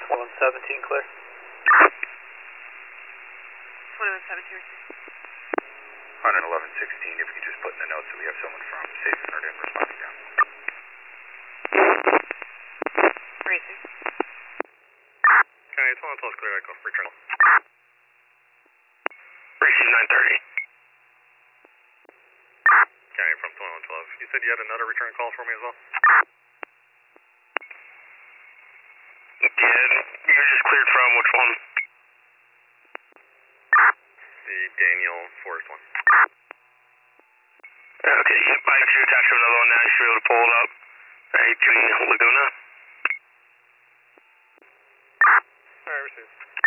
2117 clear. 2117 received. 11116, if we could just put in the notes that we have someone from Safe Centered in responding down. Received. Okay, it's 112 clear, Echo, return. Receive 930. Okay, from 2112. You said you had another return call for me as well? Yeah, you were just cleared from which one? The Daniel Forest one. Okay, yep, I got you attached to another one now. You should be able to pull it up. Right to Laguna. Alright, received.